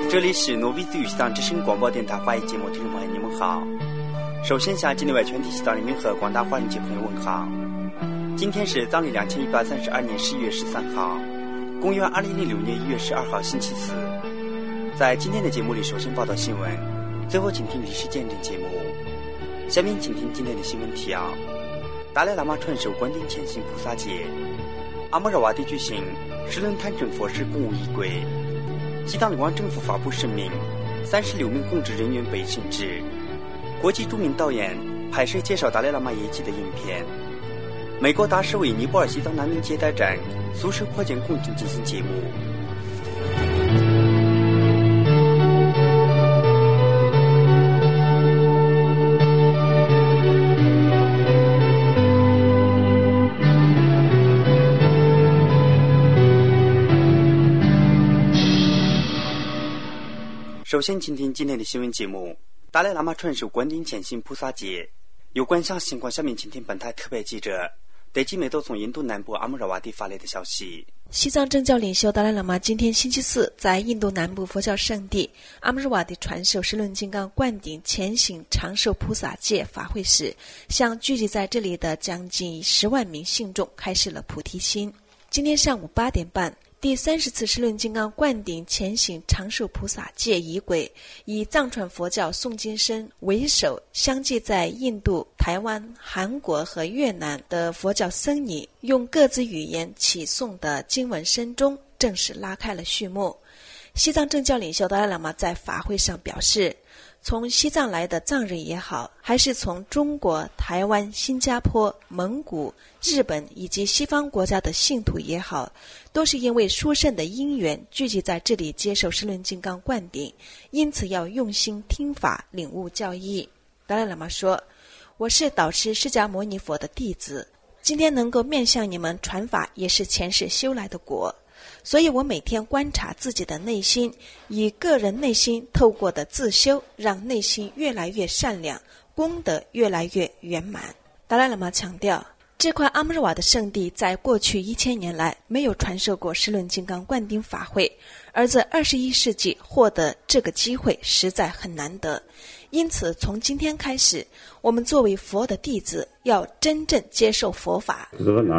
这里是诺维兹语西藏之声广播电台华语节目，听众朋友你们好。首先向境内外全体西藏人民和广大华人界朋友问好。今天是藏历2132年11月13号，公元2006年1月12号星期四。在今天的节目里，首先报道新闻，最后请听历史见证节目。下面请听今天的新闻提要：达赖喇嘛传授观顶潜行菩萨戒，阿姆热瓦地举行石轮滩成佛事公务仪轨。西藏流亡政府发布声明，36名公职人员被限制。国际著名导演拍摄介绍达赖喇嘛业绩的影片。美国大使为尼泊尔西藏难民接待站宿舍扩建工程进行揭幕。首先请听今天的新闻节目。达赖喇嘛传授观顶潜行菩萨戒，有关详细情况，下面请听本台特别记者德基梅多从印度南部阿姆热瓦地发来的消息。 西藏政教领袖达赖喇嘛今天星期四在印度南部佛教圣地阿姆热瓦地传授十轮金刚灌顶潜行长寿菩萨戒法会时，向聚集在这里的将近10万名信众开示了菩提心。今天上午8点半，第30次十轮金刚灌顶潜行长寿菩萨戒仪轨以藏传佛教诵经声为首，相继在印度、台湾、韩国和越南的佛教僧尼用各自语言起诵的经文声中正式拉开了序幕。西藏政教领袖达赖喇嘛在法会上表示，从西藏来的藏人也好，还是从中国、台湾、新加坡、蒙古、日本以及西方国家的信徒也好，都是因为殊胜的因缘聚集在这里接受十轮金刚灌顶，因此要用心听法，领悟教义。达赖喇嘛说，我是导师释迦牟尼佛的弟子，今天能够面向你们传法，也是前世修来的果。所以我每天观察自己的内心，以个人内心透过的自修，让内心越来越善良，功德越来越圆满。达赖喇嘛强调，这块阿姆热瓦的圣地在过去1000年来没有传授过十轮金刚灌顶法会，而在21世纪获得这个机会实在很难得。因此从今天开始，我们作为佛的弟子要真正接受佛法。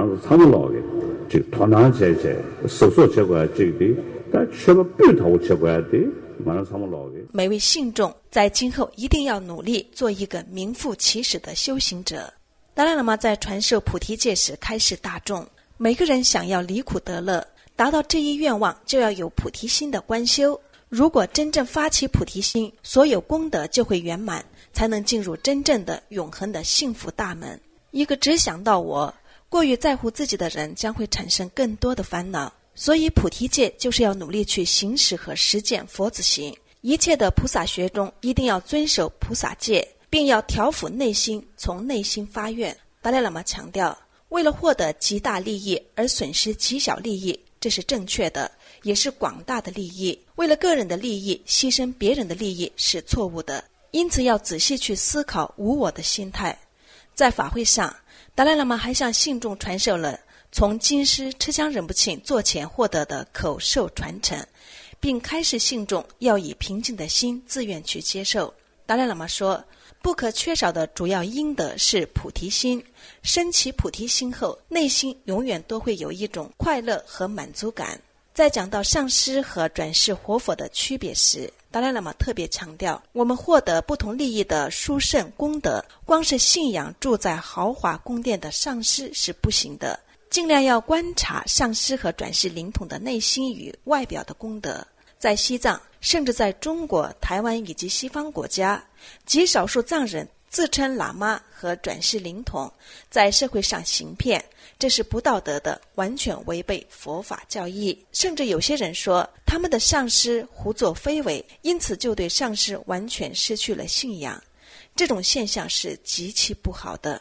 每位信众在今后一定要努力做一个名副其实的修行者。达赖喇嘛在传授菩提戒时开示大众，每个人想要离苦得乐，达到这一愿望，就要有菩提心的观修。如果真正发起菩提心，所有功德就会圆满，才能进入真正的永恒的幸福大门。一个只想到我，过于在乎自己的人，将会产生更多的烦恼。所以菩提戒就是要努力去行使和实践佛子行。一切的菩萨学中一定要遵守菩萨戒，并要调伏内心，从内心发愿。达赖喇嘛强调，为了获得极大利益而损失极小利益，这是正确的，也是广大的利益。为了个人的利益牺牲别人的利益是错误的，因此要仔细去思考无我的心态。在法会上，达赖喇嘛还向信众传授了从经师赤江仁波切座前获得的口授传承，并开示信众要以平静的心自愿去接受。达赖喇嘛说，不可缺少的主要因德是菩提心，升起菩提心后，内心永远都会有一种快乐和满足感。在讲到上师和转世活佛的区别时，达赖喇嘛特别强调，我们获得不同利益的殊胜功德，光是信仰住在豪华宫殿的上师是不行的，尽量要观察上师和转世灵统的内心与外表的功德。在西藏，甚至在中国、台湾以及西方国家，极少数藏人自称喇嘛和转世灵统，在社会上行骗，这是不道德的，完全违背佛法教义。甚至有些人说他们的上师胡作非为，因此就对上师完全失去了信仰。这种现象是极其不好的。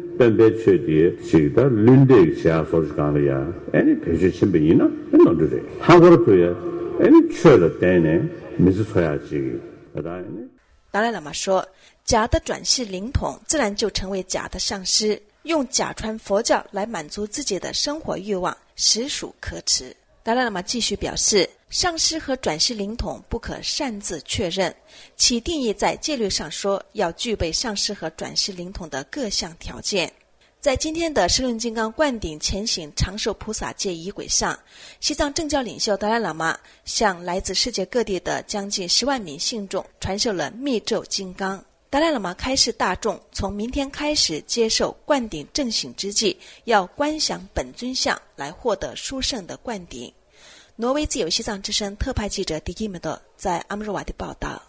达赖喇嘛说，假的转世灵统自然就成为假的上师，用假传佛教来满足自己的生活欲望，实属可耻。 达赖喇嘛继续表示，上师和转世灵统不可擅自确认，其定义在戒律上说要具备上师和转世灵统的各项条件。在今天的十轮金刚灌顶前行长寿菩萨戒仪轨上，西藏政教领袖达赖喇嘛向来自世界各地的将近10万名信众传授了密咒金刚。达赖喇嘛开示大众，从明天开始接受灌顶正醒之际，要观想本尊像来获得殊胜的灌顶。挪威自由西藏之声特派记者迪基梅多在阿姆热瓦的报道。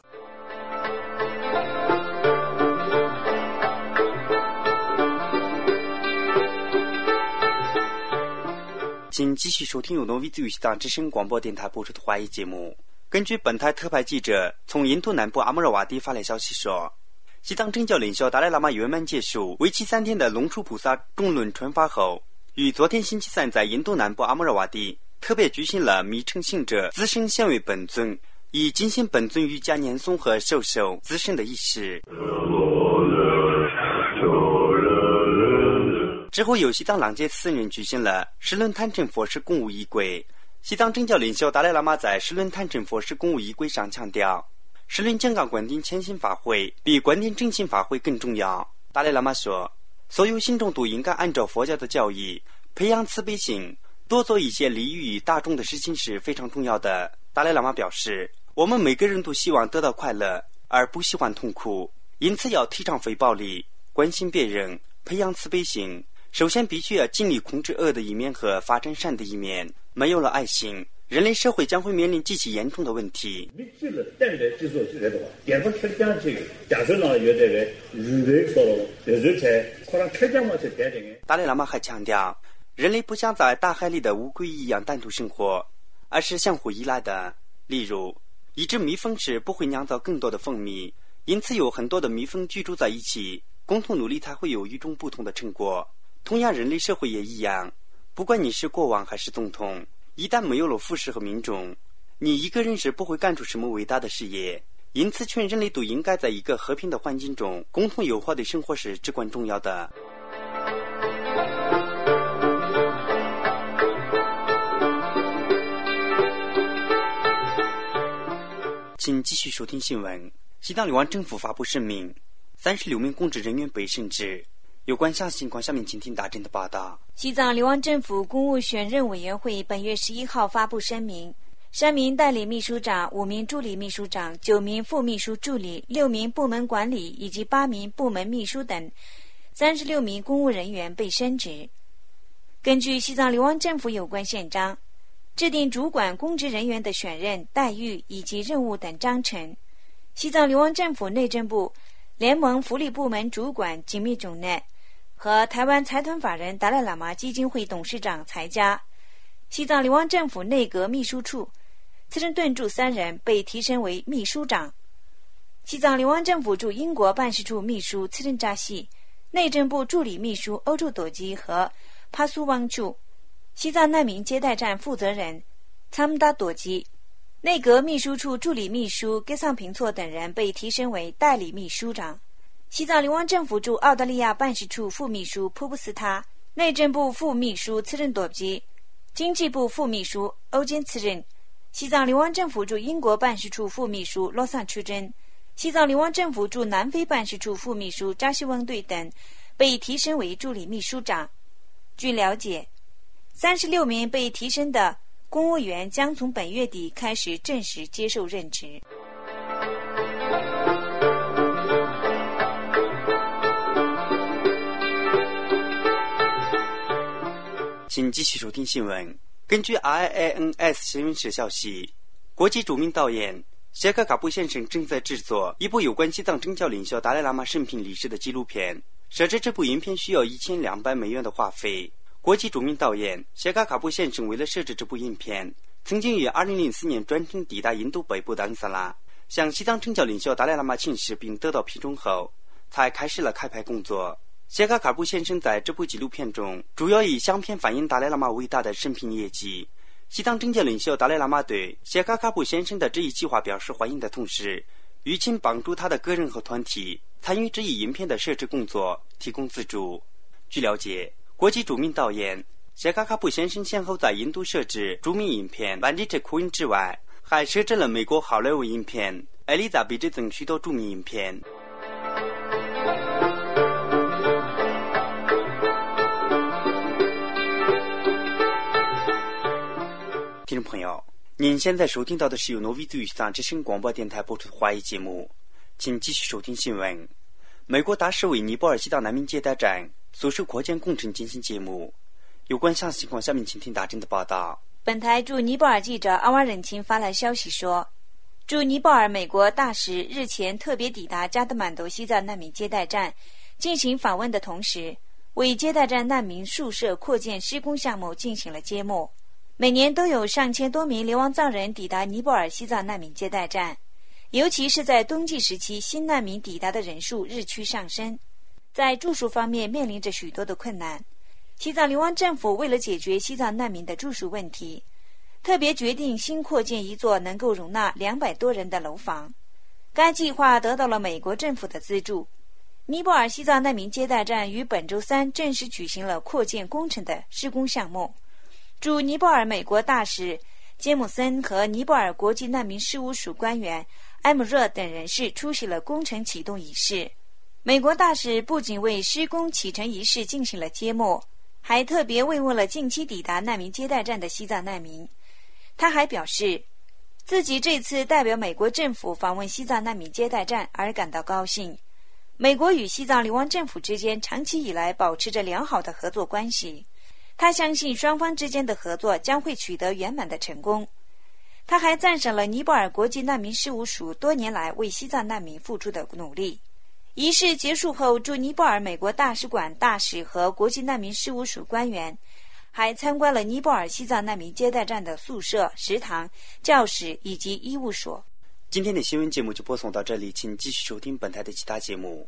请继续收听由挪威自由西藏之声广播电台播出的华语节目。根据本台特派记者从印度南部阿姆热瓦蒂发来消息说，西藏政教领袖达赖喇嘛圆满结束为期3天的龙树菩萨众论传法后，于昨天星期三在印度南部阿姆热瓦蒂特别举行了密乘行者自身献为本尊，以进行本尊瑜伽念诵和授受自身的仪式。之后由西藏朗杰4人举行了十轮坛城佛事公务仪轨。西藏政教领袖达赖喇嘛在十轮坛城佛事公务仪轨上强调，十轮金刚灌顶前行法会比灌顶正行法会更重要。达赖喇嘛说，所有信众都应该按照佛教的教义培养慈悲心，多做一些利益于大众的事情是非常重要的。达赖喇嘛表示，我们每个人都希望得到快乐，而不喜欢痛苦，因此要提倡非暴力，关心别人，培养慈悲心。首先必须要尽力控制恶的一面和发展善的一面。没有了爱心，人类社会将会面临极其严重的问题。达赖喇嘛还强调，人类不像在大海里的乌龟一样单独生活，而是相互依赖的。例如，一只蜜蜂是不会酿造更多的蜂蜜，因此有很多的蜜蜂居住在一起，共同努力才会有与众不同的成果。同样，人类社会也一样，不管你是国王还是总统，一旦没有了富士和民众，你一个人是不会干出什么伟大的事业。因此，全人类都应该在一个和平的环境中共同友好的生活是至关重要的。请继续收听新闻。西藏流亡政府发布声明，36名公职人员被升职。有关详细情况，下面请听大震的报道。 西藏流亡政府公务选任委员会本月11号发布声明，3名代理秘书长、5名助理秘书长、9名副秘书助理、6名部门管理以及8名部门秘书等36名公务人员被升职。根据西藏流亡政府有关宪章，制定主管公职人员的选任、待遇以及任务等章程。西藏流亡政府内政部联盟福利部门主管紧密总内和台湾财团法人达赖喇嘛基金会董事长才佳，西藏流亡政府内阁秘书处次仁顿助3人被提升为秘书长。西藏流亡政府驻英国办事处秘书次仁扎西，内政部助理秘书欧洲朵基和帕苏旺处，西藏难民接待站负责人参姆达朵基，内阁秘书处助理秘书格桑平措等人被提升为代理秘书长。西藏流亡政府驻澳大利亚办事处副秘书普布斯塔，内政部副秘书次仁朵基，经济部副秘书欧坚次仁，西藏流亡政府驻英国办事处副秘书罗桑出珍，西藏流亡政府驻南非办事处副秘书扎西旺队等被提升为助理秘书长。据了解，36名被提升的公务员将从本月底开始正式接受任职。 请继续收听新闻。根据 IANS 新闻社消息，国际著名导演谢克卡布先生正在制作一部有关西藏政教领袖达赖喇嘛生平历史的纪录片，设置这部影片需要$1200的花费。国际著名导演谢克卡布先生为了设置这部影片，曾经于2004年专程抵达印度北部的安萨拉，向西藏政教领袖达赖喇嘛请示并得到批准后，才开始了开拍工作。谢卡卡布先生在这部纪录片中主要以相片反映达赖喇嘛伟大的生平业绩。西藏政教领袖达赖喇嘛对谢卡卡布先生的这一计划表示欢迎的同时，吁请帮助他的个人和团体参与这一影片的设置工作，提供资助。据了解，国际著名导演谢卡卡布先生先后在印度设置著名影片《万里之哭音》之外，还设置了美国好莱坞影片《艾丽莎贝之》等许多著名影片。听众朋友，您现在收听到的是由诺维兹语上之声广播电台播出的华语节目，请继续收听新闻。美国大使为尼泊尔西藏难民接待站宿舍扩建工程进行节目，有关详细情况，下面请听大真的报道。 本台驻尼泊尔记者阿瓦忍钦发来消息说，驻尼泊尔美国大使日前特别抵达加德满都西藏难民接待站进行访问的同时，为接待站难民宿舍扩建施工项目进行了揭幕。每年都有上千多名流亡藏人抵达尼泊尔西藏难民接待站，尤其是在冬季时期，新难民抵达的人数日趋上升，在住宿方面面临着许多的困难。西藏流亡政府为了解决西藏难民的住宿问题，特别决定新扩建一座能够容纳200多人的楼房。该计划得到了美国政府的资助。尼泊尔西藏难民接待站于本周三正式举行了扩建工程的施工项目。驻尼泊尔美国大使杰姆森和尼泊尔国际难民事务署官员埃姆热等人士出席了工程启动仪式。美国大使不仅为施工启程仪式进行了揭幕，还特别慰问了近期抵达难民接待站的西藏难民。他还表示，自己这次代表美国政府访问西藏难民接待站而感到高兴。美国与西藏流亡政府之间长期以来保持着良好的合作关系，他相信双方之间的合作将会取得圆满的成功。他还赞赏了尼泊尔国际难民事务署多年来为西藏难民付出的努力。仪式结束后，驻尼泊尔美国大使馆大使和国际难民事务署官员还参观了尼泊尔西藏难民接待站的宿舍、食堂、教室以及医务所。 今天的新闻节目就播送到这里，请继续收听本台的其他节目。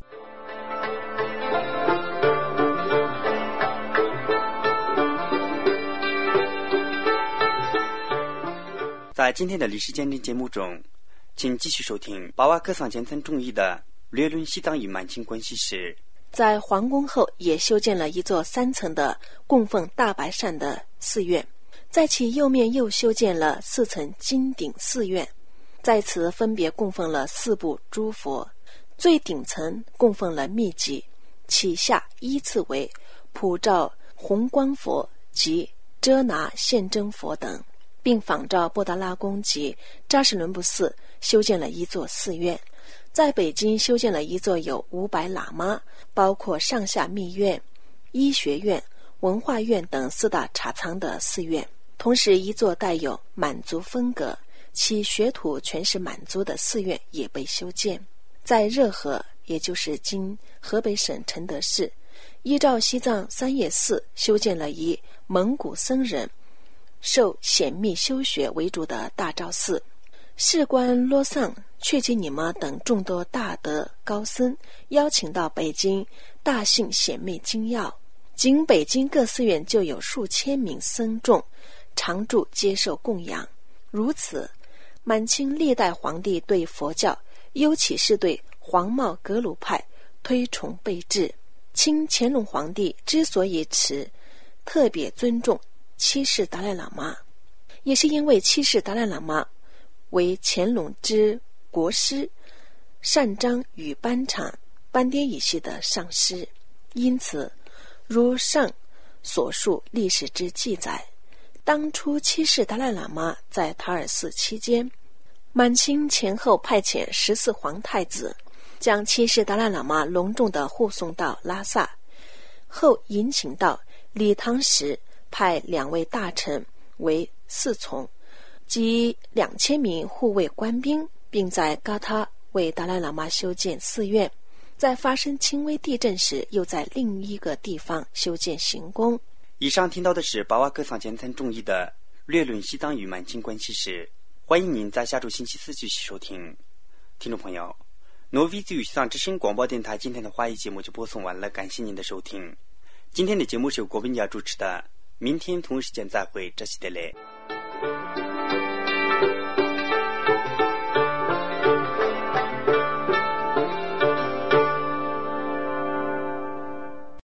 在今天的历史见证节目中，请继续收听巴瓦克桑前曾中译的略论西藏与满清关系史。 在皇宫后也修建了一座3层的供奉大白扇的寺院，在其右面又修建了4层金顶寺院，在此分别供奉了4部诸佛，最顶层供奉了密集，其下依次为普照红光佛及遮拿现真佛等，并仿照布达拉宫及扎什伦布寺修建了一座寺院。在北京修建了一座有500喇嘛，包括上下密院、医学院、文化院等4大茶仓的寺院。同时一座带有满族风格，其学徒全是满族的寺院也被修建。在热河，也就是今河北省承德市，依照西藏三叶寺修建了一蒙古僧人受显密修学为主的大昭寺。士官罗桑、却吉尼玛等众多大德高僧邀请到北京大信显密精要，仅北京各寺院就有数千名僧众常住接受供养。如此，满清历代皇帝对佛教，尤其是对黄帽格鲁派推崇备至。清乾隆皇帝之所以特别尊重七世达赖喇嘛，也是因为七世达赖喇嘛为乾隆之国师，善章与班禅、班迭一系的上师。因此，如上所述历史之记载，当初七世达赖喇嘛在塔尔寺期间，满清前后派遣14皇太子，将七世达赖喇嘛隆重地护送到拉萨，后迎请到理塘时，派2位大臣为侍从及2000名护卫官兵，并在嘎他为达赖喇嘛修建寺院。在发生轻微地震时，又在另一个地方修建行宫。 以上听到的是巴瓦格桑前曾中译的略论西藏与满清关系史，欢迎您在下周星期4继续收听。听众朋友，诺维兹语西藏之声广播电台今天的华语节目就播送完了，感谢您的收听。今天的节目是由郭文佳主持的，明天同一时间再会，这是的嘞。